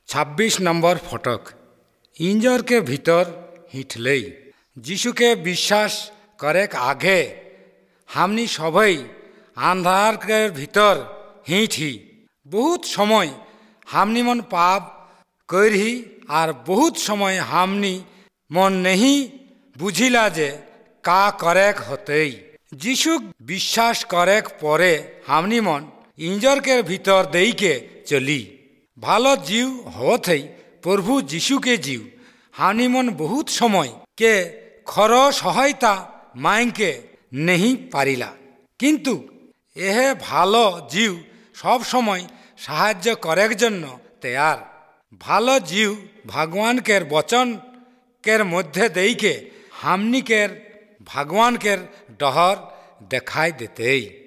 26 number फटक इंजर के भीतर हिठलई जीशु के विश्वास करे आगे हमनी सबाई आंधार के भीतर हिठी बहुत समय हमनी मन पाप करही और बहुत समय हमनी मन नहीं बुझिला जे का करे होते जीशु विश्वास करे परे हमनी मन इंजर के भीतर दई के चली भालो जीव होत है प्रभु जीशु के जीव हानि मन बहुत समय के खर सहायता मांग के नहीं पारिला किंतु यह भालो जीव सब समय साहाय्य करे जन्य तैयार भालो जीव भगवान के वचन के मध्य दई के हमनी के भगवान के डहर देखाई देते।